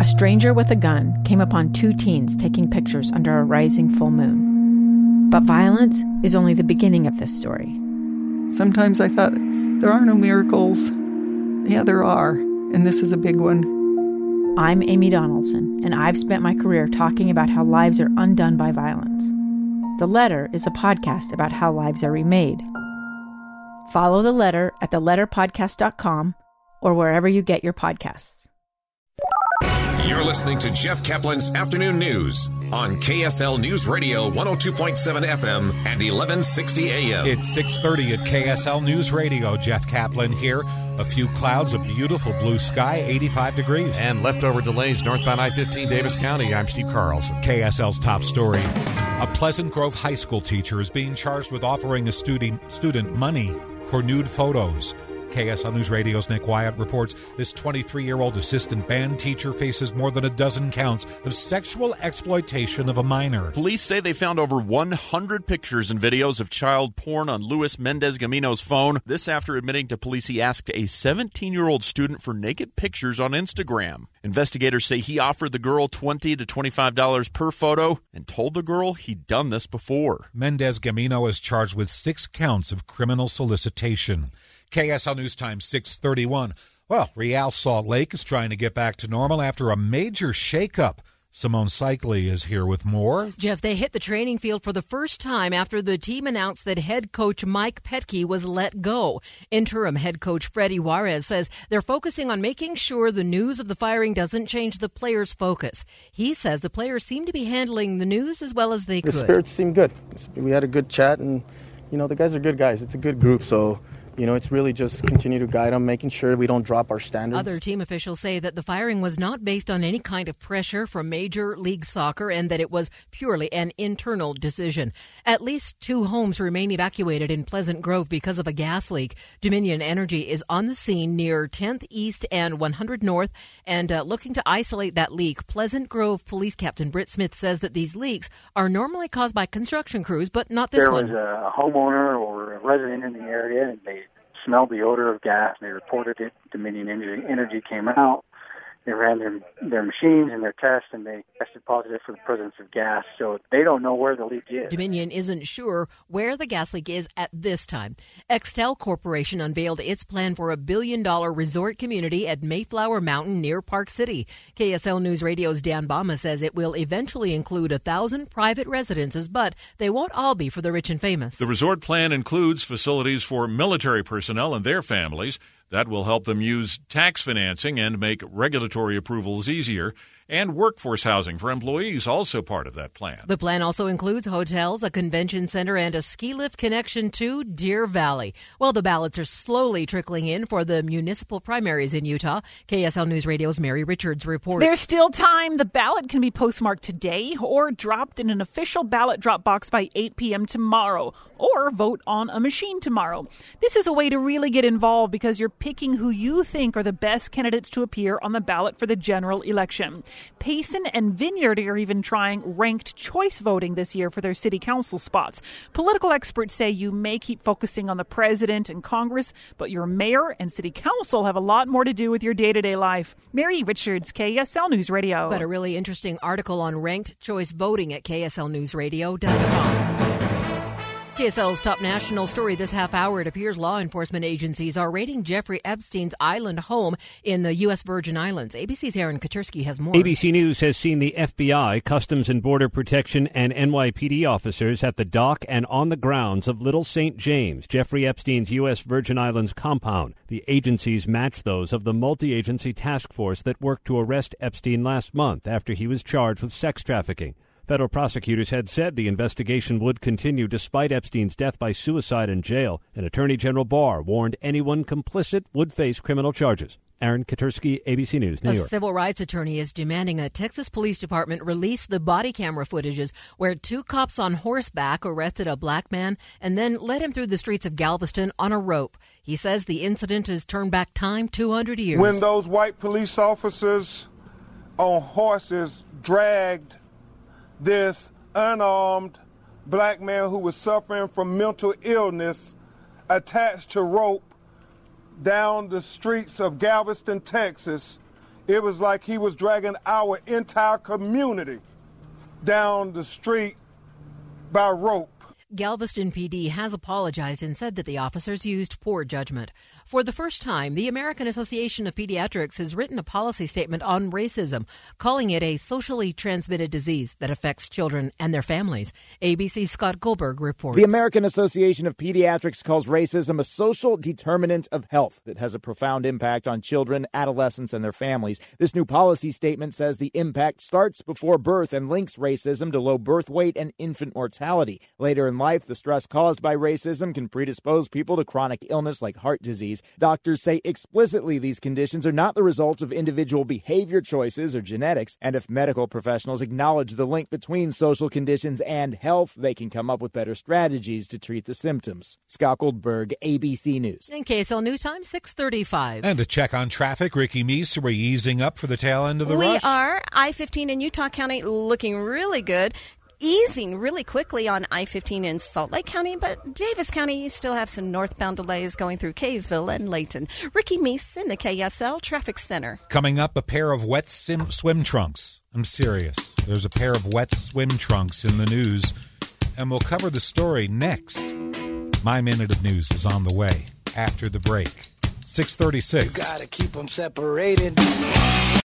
a stranger with a gun came upon 2 teens taking pictures under a rising full moon. But violence is only the beginning of this story. Sometimes I thought, there are no miracles. Yeah, there are, and this is a big one. I'm Amy Donaldson, and I've spent my career talking about how lives are undone by violence. The Letter is a podcast about how lives are remade. Follow The Letter at theletterpodcast.com or wherever you get your podcasts. You're listening to Jeff Kaplan's Afternoon News on KSL News Radio 102.7 FM and 1160 AM. It's 6:30 at KSL News Radio. Jeff Kaplan here. A few clouds, a beautiful blue sky, 85 degrees. And leftover delays northbound I-15 Davis County. I'm Steve Carlson. KSL's top story. A Pleasant Grove high school teacher is being charged with offering a student money for nude photos. KSL News Radio's Nick Wyatt reports this 23-year-old assistant band teacher faces more than a dozen counts of sexual exploitation of a minor. Police say they found over 100 pictures and videos of child porn on Luis Mendez-Gamino's phone. This after admitting to police he asked a 17-year-old student for naked pictures on Instagram. Investigators say he offered the girl $20 to $25 per photo and told the girl he'd done this before. Mendez-Gamino is charged with 6 counts of criminal solicitation. KSL News Time, 6:31. Well, Real Salt Lake is trying to get back to normal after a major shakeup. Simone Cycli is here with more. Jeff, they hit the training field for the first time after the team announced that head coach Mike Petke was let go. Interim head coach Freddie Juarez says they're focusing on making sure the news of the firing doesn't change the players' focus. He says the players seem to be handling the news as well as they could. The spirits seem good. We had a good chat, and, the guys are good guys. It's a good group, so... it's really just continue to guide them, making sure we don't drop our standards. Other team officials say that the firing was not based on any kind of pressure from Major League Soccer and that it was purely an internal decision. At least 2 homes remain evacuated in Pleasant Grove because of a gas leak. Dominion Energy is on the scene near 10th East and 100 North and looking to isolate that leak. Pleasant Grove Police Captain Britt Smith says that these leaks are normally caused by construction crews, but not this one. There was a homeowner or a resident in the area, and they smelled the odor of gas, and they reported it. Dominion Energy came out. They ran their machines and their tests, and they tested positive for the presence of gas. So they don't know where the leak is. Dominion isn't sure where the gas leak is at this time. Extel Corporation unveiled its plan for a $1 billion resort community at Mayflower Mountain near Park City. KSL News Radio's Dan Bama says it will eventually include 1,000 private residences, but they won't all be for the rich and famous. The resort plan includes facilities for military personnel and their families. That will help them use tax financing and make regulatory approvals easier. And workforce housing for employees, also part of that plan. The plan also includes hotels, a convention center, and a ski lift connection to Deer Valley. Well, the ballots are slowly trickling in for the municipal primaries in Utah. KSL News Radio's Mary Richards reports. There's still time. The ballot can be postmarked today or dropped in an official ballot drop box by 8 p.m. tomorrow, or vote on a machine tomorrow. This is a way to really get involved because you're picking who you think are the best candidates to appear on the ballot for the general election. Payson and Vineyard are even trying ranked choice voting this year for their city council spots. Political experts say you may keep focusing on the president and Congress, but your mayor and city council have a lot more to do with your day-to-day life. Mary Richards, KSL News Radio. Got a really interesting article on ranked choice voting at KSLNewsRadio.com. KSL's top national story this half hour. It appears law enforcement agencies are raiding Jeffrey Epstein's island home in the U.S. Virgin Islands. ABC's Aaron Katursky has more. ABC News has seen the FBI, Customs and Border Protection, and NYPD officers at the dock and on the grounds of Little St. James, Jeffrey Epstein's U.S. Virgin Islands compound. The agencies match those of the multi-agency task force that worked to arrest Epstein last month after he was charged with sex trafficking. Federal prosecutors had said the investigation would continue despite Epstein's death by suicide in jail, and Attorney General Barr warned anyone complicit would face criminal charges. Aaron Katursky, ABC News, New York. A civil rights attorney is demanding a Texas police department release the body camera footages where 2 cops on horseback arrested a black man and then led him through the streets of Galveston on a rope. He says the incident has turned back time 200 years. When those white police officers on horses dragged this unarmed black man who was suffering from mental illness attached to rope down the streets of Galveston, Texas, It was like he was dragging our entire community down the street by rope. Galveston PD has apologized and said that the officers used poor judgment. For the first time, the American Association of Pediatrics has written a policy statement on racism, calling it a socially transmitted disease that affects children and their families. ABC's Scott Goldberg reports. The American Association of Pediatrics calls racism a social determinant of health that has a profound impact on children, adolescents, and their families. This new policy statement says the impact starts before birth and links racism to low birth weight and infant mortality. Later in life, the stress caused by racism can predispose people to chronic illness like heart disease. Doctors say explicitly these conditions are not the result of individual behavior choices or genetics, and if medical professionals acknowledge the link between social conditions and health, they can come up with better strategies to treat the symptoms. Scott Goldberg, ABC News. In KSL News Time, 6:35. And to check on traffic, Ricky Meese, are we easing up for the tail end of the rush? We are. I-15 in Utah County looking really good. Easing really quickly on I-15 in Salt Lake County, but Davis County, you still have some northbound delays going through Kaysville and Layton. Ricky Meese in the KSL Traffic Center. Coming up, a pair of wet swim trunks. I'm serious. There's a pair of wet swim trunks in the news, and we'll cover the story next. My Minute of News is on the way after the break. 6:36. You gotta keep them separated.